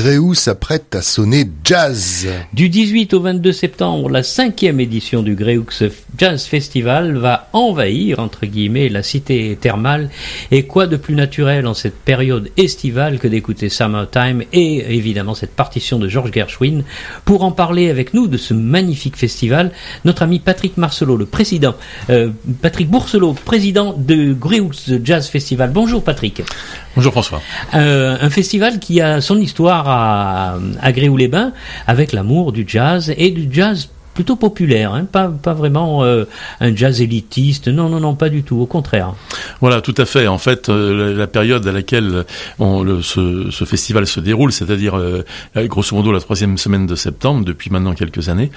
Gréoux s'apprête à sonner jazz. Du 18 au 22 septembre, la 5e édition du Gréoux Jazz Festival va envahir, entre guillemets, la cité thermale. Et quoi de plus naturel en cette période estivale que d'écouter Summertime et évidemment cette partition de George Gershwin. Pour en parler avec nous de ce magnifique festival, notre ami Patrick Marcelot, le président, Patrick Bourselot, président de Gréoux Jazz Festival. Bonjour Patrick. Bonjour François. Un festival qui a son histoire à Gréoux-les-Bains avec l'amour du jazz et du jazz plutôt populaire, hein, pas vraiment un jazz élitiste, non, pas du tout, au contraire. Voilà, tout à fait. En fait, la période à laquelle ce festival se déroule, c'est-à-dire grosso modo la 3e semaine de septembre, depuis maintenant quelques années,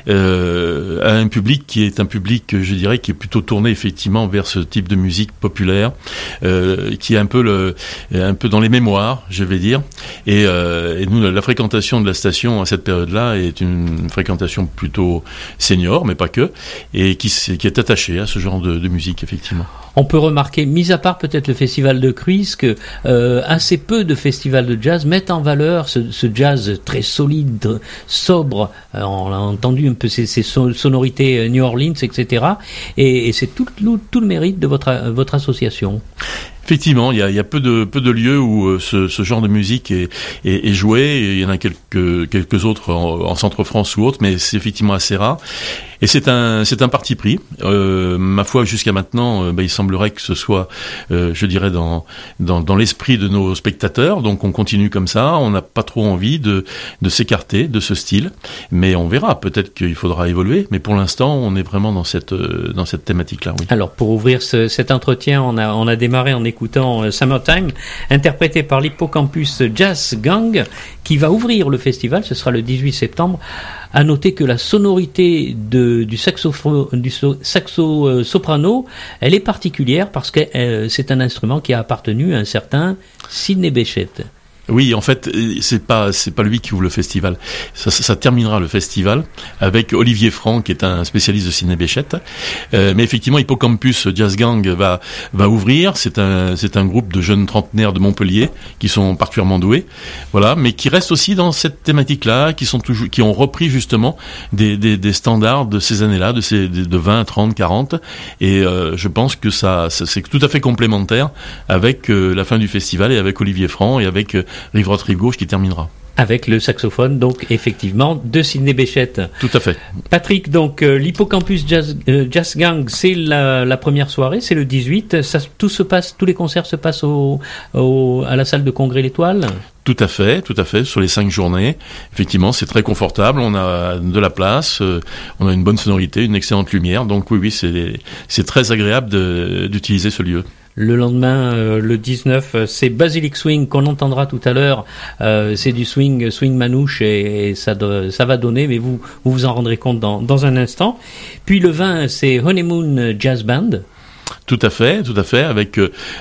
a un public qui est un public, je dirais, qui est plutôt tourné effectivement vers ce type de musique populaire, qui est un peu dans les mémoires, je vais dire. Et nous, la fréquentation de la station à cette période-là est une fréquentation plutôt senior, mais pas que, et qui est attaché à ce genre de musique, effectivement. On peut remarquer, mis à part peut-être le festival de Cruise, que assez peu de festivals de jazz mettent en valeur ce jazz très solide, sobre. On a entendu un peu ces sonorités New Orleans, etc. Et c'est tout le mérite de votre association. Effectivement, il y a peu de lieux où ce genre de musique est joué. Il y en a quelques autres en Centre-France ou autres, mais c'est effectivement assez rare. Et c'est un parti pris. Ma foi, jusqu'à maintenant, il semblerait que ce soit, je dirais, dans l'esprit de nos spectateurs. Donc on continue comme ça. On n'a pas trop envie de s'écarter de ce style, mais on verra. Peut-être qu'il faudra évoluer. Mais pour l'instant, on est vraiment dans cette thématique-là. Oui. Alors pour ouvrir cet entretien, on a démarré en écoutant Summertime, interprété par l'Hippocampus Jazz Gang, qui va ouvrir le festival. Ce sera le 18 septembre. À noter que la sonorité du saxo soprano, elle est particulière parce que c'est un instrument qui a appartenu à un certain Sidney Bechet. Oui, en fait, c'est pas lui qui ouvre le festival. Ça terminera le festival avec Olivier Franck, qui est un spécialiste de Sidney Bechet. Mais effectivement, Hippocampus Jazz Gang va ouvrir. C'est un groupe de jeunes trentenaires de Montpellier qui sont particulièrement doués. Voilà, mais qui restent aussi dans cette thématique-là, qui ont repris justement des standards de ces années-là, de 20, 30, 40. Et je pense que c'est tout à fait complémentaire avec la fin du festival et avec Olivier Franck et avec Rive droite, rive gauche qui terminera. Avec le saxophone, donc, effectivement, de Sidney Bechet. Tout à fait. Patrick, donc, l'Hippocampus Jazz Gang, c'est la première soirée, c'est le 18. Tous les concerts se passent à la salle de congrès L'Étoile? Tout à fait, sur les 5 journées. Effectivement, c'est très confortable, on a de la place, on a une bonne sonorité, une excellente lumière, donc oui, c'est très agréable d'utiliser ce lieu. Le lendemain, le 19, c'est Basilic Swing qu'on entendra tout à l'heure. C'est du swing manouche et ça va donner, mais vous en rendrez compte dans un instant. Puis le 20, c'est Honeymoon Jazz Band. Tout à fait, avec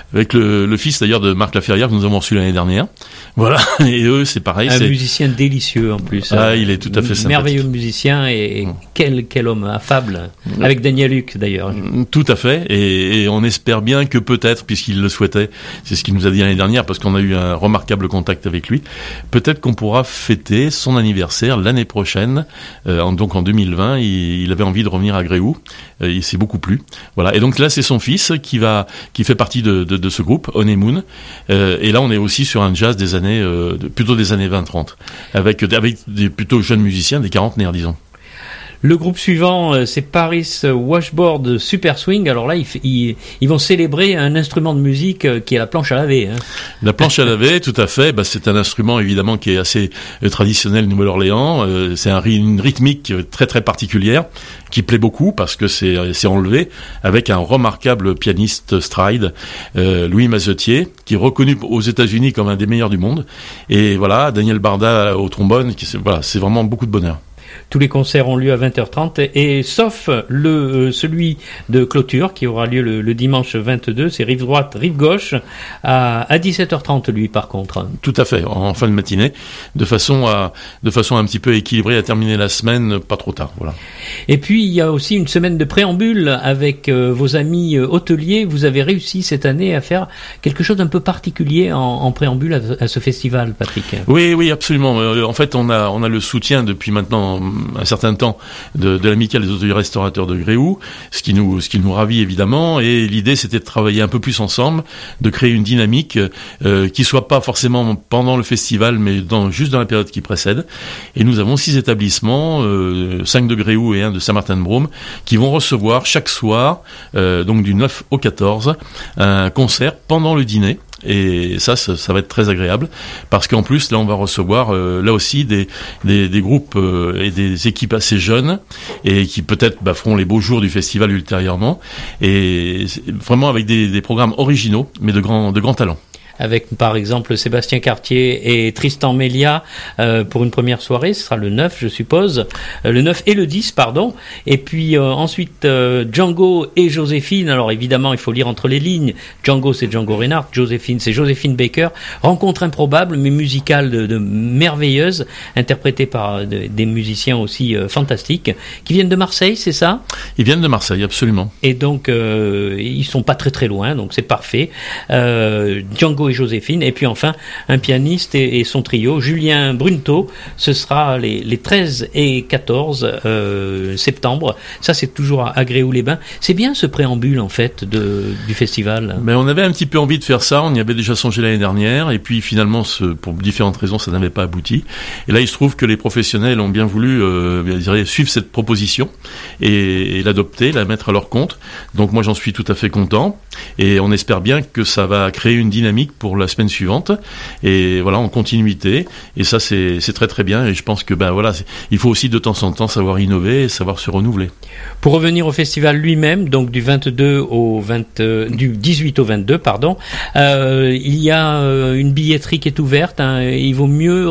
le fils d'ailleurs de Marc Laferrière que nous avons reçu l'année dernière. Voilà, et eux c'est pareil. Un musicien délicieux en plus. Il est tout à fait sympathique. Merveilleux musicien et quel homme affable. Avec Daniel Luc d'ailleurs. Tout à fait, et on espère bien que peut-être, puisqu'il le souhaitait, c'est ce qu'il nous a dit l'année dernière, parce qu'on a eu un remarquable contact avec lui, peut-être qu'on pourra fêter son anniversaire l'année prochaine, donc en 2020, il avait envie de revenir à Gréoux, il s'est beaucoup plu. Voilà, et donc là c'est son fils qui fait partie de ce groupe Honeymoon, et là on est aussi sur un jazz plutôt des années 20-30 avec des plutôt jeunes musiciens, des quarantenaires disons. Le groupe suivant, c'est Paris Washboard Super Swing. Alors là, ils vont célébrer un instrument de musique qui est la planche à laver. Hein. La planche à laver, tout à fait. C'est un instrument évidemment qui est assez traditionnel Nouvelle-Orléans. C'est une rythmique très très particulière qui plaît beaucoup parce que c'est enlevé avec un remarquable pianiste stride, Louis Mazetier, qui est reconnu aux États-Unis comme un des meilleurs du monde. Et voilà, Daniel Barda au trombone. C'est vraiment beaucoup de bonheur. Tous les concerts ont lieu à 20h30 et sauf celui de clôture qui aura lieu le dimanche 22, c'est rive droite, rive gauche à 17h30 lui par contre. Tout à fait, en fin de matinée, de façon un petit peu équilibrée à terminer la semaine pas trop tard, voilà. Et puis il y a aussi une semaine de préambule avec vos amis hôteliers. Vous avez réussi cette année à faire quelque chose d'un peu particulier en préambule à ce festival, Patrick. Oui, absolument. En fait, on a le soutien depuis maintenant un certain temps de l'amicale des hôteliers restaurateurs de Gréoux, ce qui nous ravit évidemment. Et l'idée, c'était de travailler un peu plus ensemble, de créer une dynamique qui soit pas forcément pendant le festival, mais juste dans la période qui précède. Et nous avons 6 établissements, 5 de Gréoux et 1 de Saint-Martin-de-Brome, qui vont recevoir chaque soir, donc du 9 au 14, un concert pendant le dîner. Et ça va être très agréable parce qu'en plus là on va recevoir là aussi des groupes et des équipes assez jeunes et qui peut-être feront les beaux jours du festival ultérieurement et vraiment avec des programmes originaux mais de grands talents. Avec par exemple Sébastien Cartier et Tristan Mélia pour une première soirée, ce sera le 9 je suppose, le 9 et le 10 pardon, et puis ensuite Django et Joséphine. Alors évidemment il faut lire entre les lignes, Django c'est Django Reinhardt, Joséphine c'est Joséphine Baker, rencontre improbable mais musicale de merveilleuse, interprétée par des musiciens aussi fantastiques, qui viennent de Marseille, c'est ça? Ils viennent de Marseille, absolument. Et donc ils sont pas très très loin, donc c'est parfait. Django et Joséphine, et puis enfin un pianiste et son trio, Julien Brunto. Ce sera les 13 et 14 septembre. Ça c'est toujours à Gréoux-les-Bains. C'est bien ce préambule en fait du festival. Mais on avait un petit peu envie de faire ça, on y avait déjà songé l'année dernière, et puis finalement pour différentes raisons ça n'avait pas abouti. Et là il se trouve que les professionnels ont bien voulu suivre cette proposition et l'adopter, la mettre à leur compte. Donc moi j'en suis tout à fait content, et on espère bien que ça va créer une dynamique pour la semaine suivante, et voilà, en continuité, et ça c'est très très bien, et je pense que il faut aussi de temps en temps savoir innover et savoir se renouveler. Pour revenir au festival lui-même, donc du 18 au 22 pardon, il y a une billetterie qui est ouverte, hein. Il vaut mieux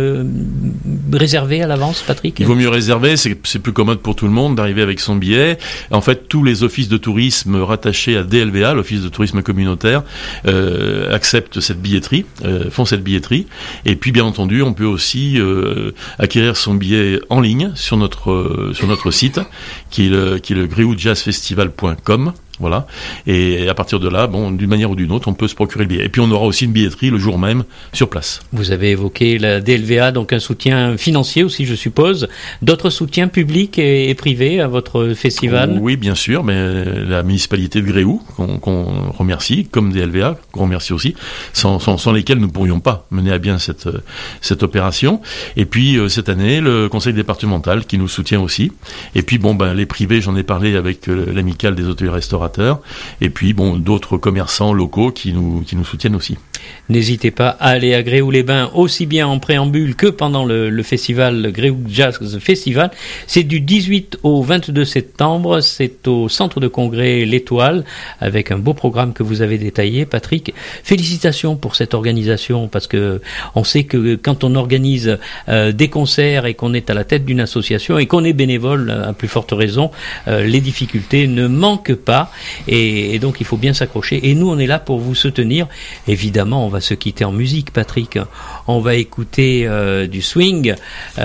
réserver à l'avance, Patrick? Il vaut mieux réserver, c'est plus commode pour tout le monde d'arriver avec son billet. En fait, tous les offices de tourisme rattachés à DLVA, l'office de tourisme communautaire, acceptent cette billetterie, font cette billetterie, et puis bien entendu on peut aussi acquérir son billet en ligne sur notre site qui est le gréouxjazzfestival.com. Voilà. Et à partir de là, d'une manière ou d'une autre, on peut se procurer le billet. Et puis on aura aussi une billetterie le jour même sur place. Vous avez évoqué la DLVA, donc un soutien financier aussi, je suppose. D'autres soutiens publics et privés à votre festival? Oui, bien sûr, mais la municipalité de Gréoux, qu'on remercie, comme DLVA, qu'on remercie aussi, sans lesquels nous ne pourrions pas mener à bien cette opération. Et puis cette année, le conseil départemental qui nous soutient aussi. Et puis les privés, j'en ai parlé avec l'amicale des hôteliers restaurateurs. Et puis d'autres commerçants locaux qui nous soutiennent aussi. N'hésitez pas à aller à Gréoux-les-Bains aussi bien en préambule que pendant le festival Gréoux Jazz Festival. C'est du 18 au 22 septembre, c'est au centre de congrès L'Étoile avec un beau programme que vous avez détaillé, Patrick. Félicitations pour cette organisation, parce que on sait que quand on organise des concerts et qu'on est à la tête d'une association et qu'on est bénévole, à plus forte raison, les difficultés ne manquent pas, et donc il faut bien s'accrocher, et nous on est là pour vous soutenir. Évidemment on va se quitter en musique, Patrick. On va écouter du swing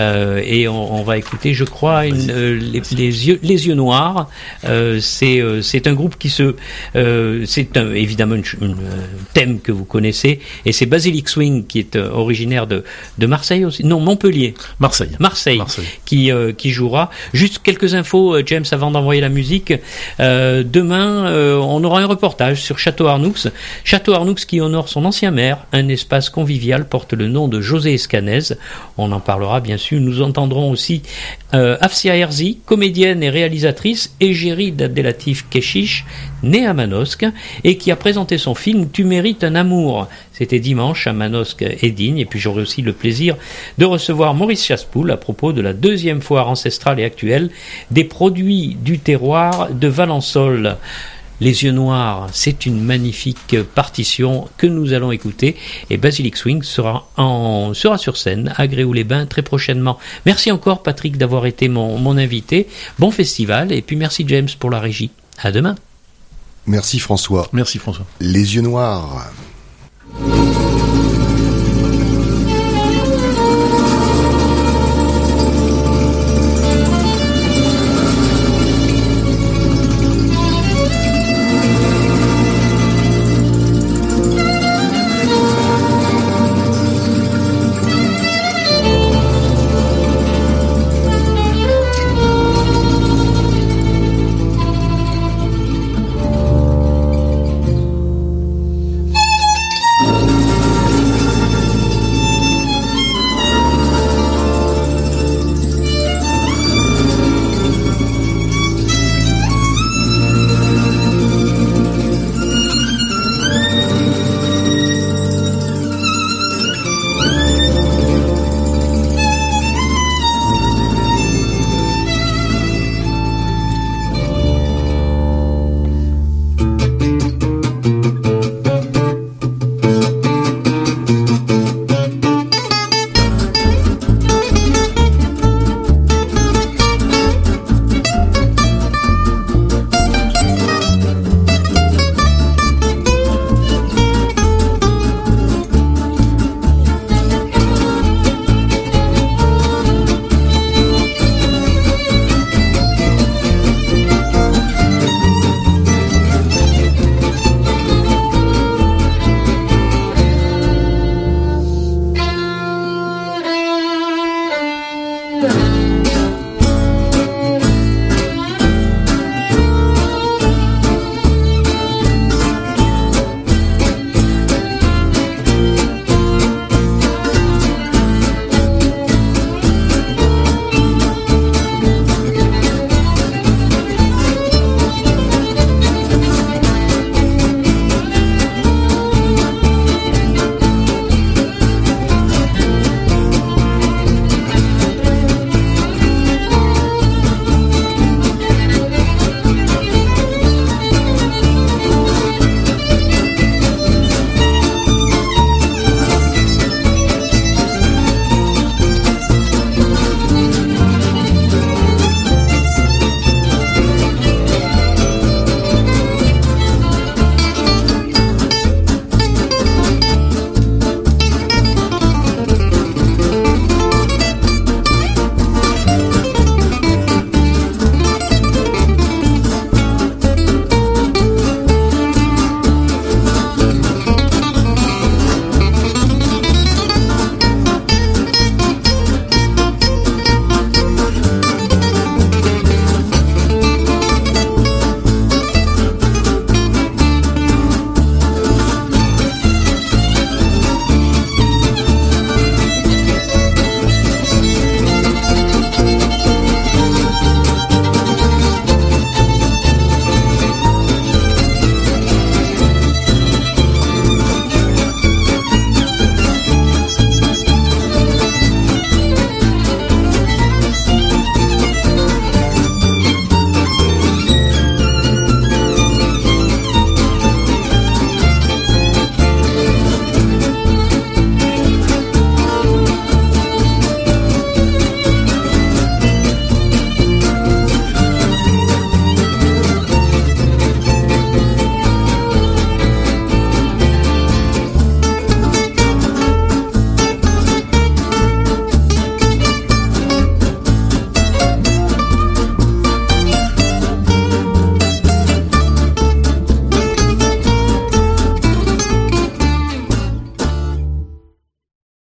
et on va écouter, je crois, les yeux noirs. C'est un groupe qui évidemment un thème que vous connaissez, et c'est Basilic Swing qui est originaire de Marseille aussi, non, Montpellier. Marseille. Qui jouera. Juste quelques infos, James, avant d'envoyer la musique. Demain, on aura un reportage sur Château Arnoux qui honore son ancien maire. Un espace convivial porte le nom de José Escanez. On en parlera bien sûr. Nous entendrons aussi Afsia Herzi, comédienne et réalisatrice, égérie d'Abdelatif Keshish, née à Manosque, et qui a présenté son film Tu mérites un amour. C'était dimanche à Manosque et Digne. Et puis j'aurai aussi le plaisir de recevoir Maurice Chaspoul à propos de la 2e foire ancestrale et actuelle des produits du terroir de Valençol. Les Yeux Noirs, c'est une magnifique partition que nous allons écouter. Et Basilic Swing sera sur scène à Gréoux-les-Bains très prochainement. Merci encore Patrick d'avoir été mon invité. Bon festival et puis merci James pour la régie. À demain. Merci François. Merci François. Les Yeux Noirs.